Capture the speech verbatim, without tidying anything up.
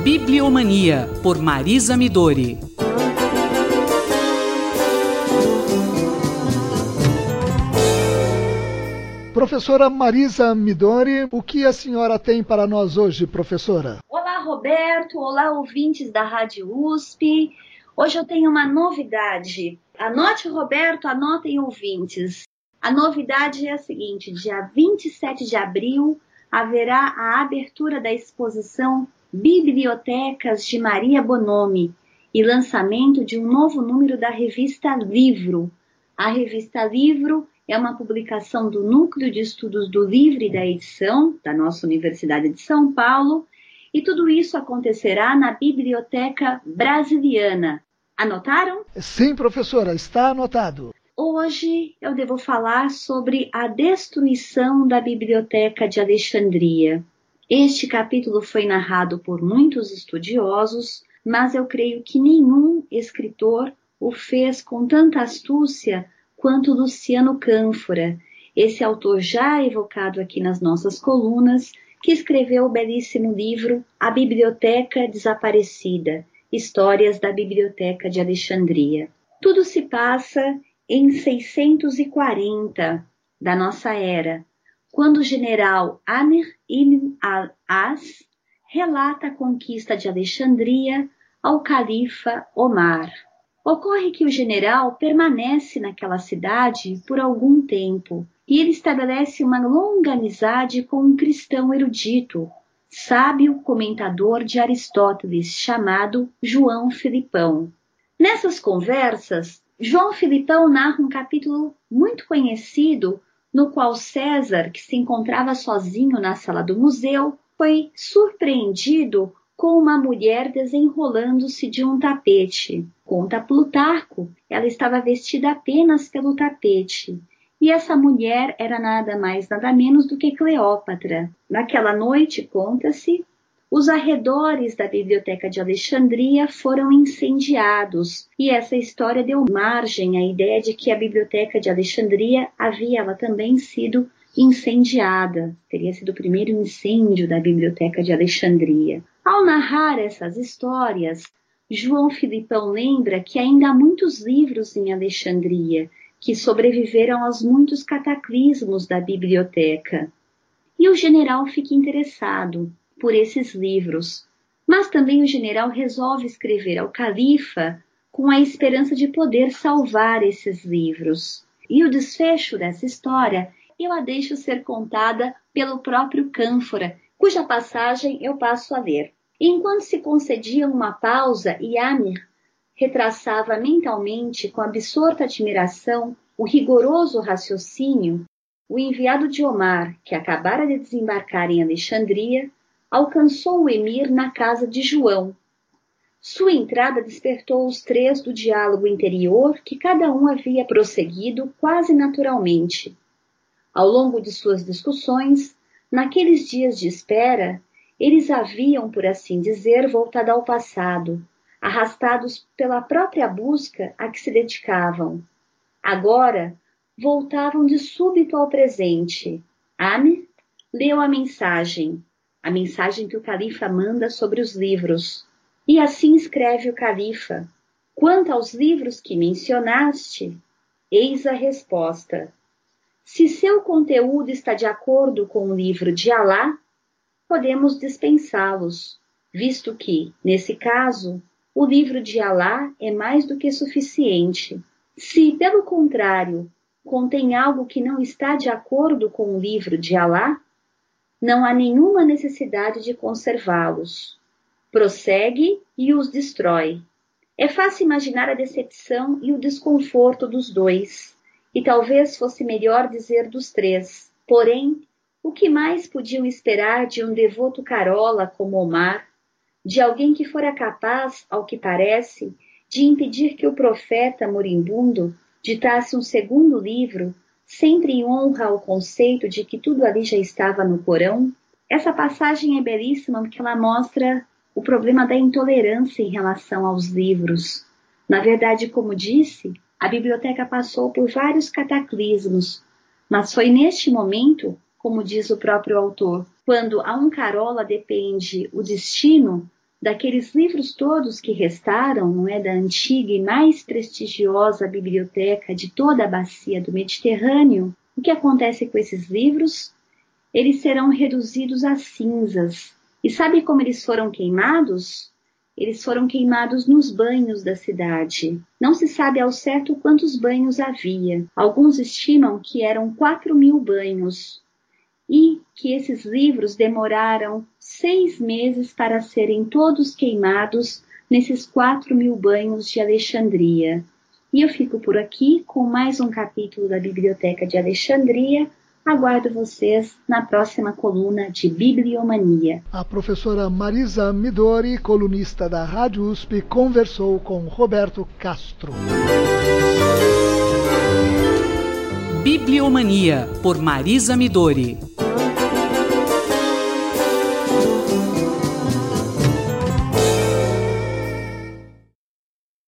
Bibliomania, por Marisa Midori. Professora Marisa Midori, o que a senhora tem para nós hoje, professora? Olá, Roberto. Olá, ouvintes da Rádio U S P. Hoje eu tenho uma novidade. Anote, Roberto, anotem, ouvintes. A novidade é a seguinte: dia vinte e sete de abril haverá a abertura da exposição Bibliotecas de Maria Bonomi e lançamento de um novo número da revista Livro. A revista Livro é uma publicação do Núcleo de Estudos do Livro e da Edição, da nossa Universidade de São Paulo, e tudo isso acontecerá na Biblioteca Brasiliana. Anotaram? Sim, professora, está anotado. Hoje eu devo falar sobre a destruição da Biblioteca de Alexandria. Este capítulo foi narrado por muitos estudiosos, mas eu creio que nenhum escritor o fez com tanta astúcia quanto Luciano Cânfora, esse autor já evocado aqui nas nossas colunas, que escreveu o belíssimo livro A Biblioteca Desaparecida, Histórias da Biblioteca de Alexandria. Tudo se passa em seiscentos e quarenta da nossa era, quando o general Amr ibn al-As relata a conquista de Alexandria ao califa Omar. Ocorre que o general permanece naquela cidade por algum tempo e ele estabelece uma longa amizade com um cristão erudito, sábio comentador de Aristóteles, chamado João Filipão. Nessas conversas, João Filipão narra um capítulo muito conhecido no qual César, que se encontrava sozinho na sala do museu, foi surpreendido com uma mulher desenrolando-se de um tapete. Conta Plutarco, ela estava vestida apenas pelo tapete. E essa mulher era nada mais, nada menos do que Cleópatra. Naquela noite, conta-se, os arredores da Biblioteca de Alexandria foram incendiados, e essa história deu margem à ideia de que a Biblioteca de Alexandria havia ela também sido incendiada. Teria sido o primeiro incêndio da Biblioteca de Alexandria. Ao narrar essas histórias, João Filipão lembra que ainda há muitos livros em Alexandria que sobreviveram aos muitos cataclismos da biblioteca. E o general fica interessado por esses livros, mas também o general resolve escrever ao califa com a esperança de poder salvar esses livros. E o desfecho dessa história eu a deixo ser contada pelo próprio Cânfora, cuja passagem eu passo a ler. Enquanto se concedia uma pausa e Amir retraçava mentalmente com absorta admiração o rigoroso raciocínio, o enviado de Omar, que acabara de desembarcar em Alexandria, alcançou o emir na casa de João. Sua entrada despertou os três do diálogo interior que cada um havia prosseguido quase naturalmente. Ao longo de suas discussões, naqueles dias de espera, eles haviam, por assim dizer, voltado ao passado, arrastados pela própria busca a que se dedicavam. Agora, voltavam de súbito ao presente. Amir leu a mensagem, a mensagem que o califa manda sobre os livros. E assim escreve o califa: quanto aos livros que mencionaste, eis a resposta. Se seu conteúdo está de acordo com o livro de Alá, podemos dispensá-los, visto que, nesse caso, o livro de Alá é mais do que suficiente. Se, pelo contrário, contém algo que não está de acordo com o livro de Alá, não há nenhuma necessidade de conservá-los. Prossegue e os destrói. É fácil imaginar a decepção e o desconforto dos dois, e talvez fosse melhor dizer dos três. Porém, o que mais podiam esperar de um devoto carola como Omar, de alguém que fora capaz, ao que parece, de impedir que o profeta moribundo ditasse um segundo livro, sempre em honra ao conceito de que tudo ali já estava no Corão? Essa passagem é belíssima porque ela mostra o problema da intolerância em relação aos livros. Na verdade, como disse, a biblioteca passou por vários cataclismos, mas foi neste momento, como diz o próprio autor, quando a um carola depende o destino, daqueles livros todos que restaram, não é, da antiga e mais prestigiosa biblioteca de toda a bacia do Mediterrâneo, o que acontece com esses livros? Eles serão reduzidos a cinzas. E sabe como eles foram queimados? Eles foram queimados nos banhos da cidade. Não se sabe ao certo quantos banhos havia. Alguns estimam que eram quatro mil banhos. E que esses livros demoraram seis meses para serem todos queimados nesses quatro mil banhos de Alexandria. E eu fico por aqui com mais um capítulo da Biblioteca de Alexandria. Aguardo vocês na próxima coluna de Bibliomania. A professora Marisa Midori, colunista da Rádio U S P, conversou com Roberto Castro. Bibliomania, por Marisa Midori.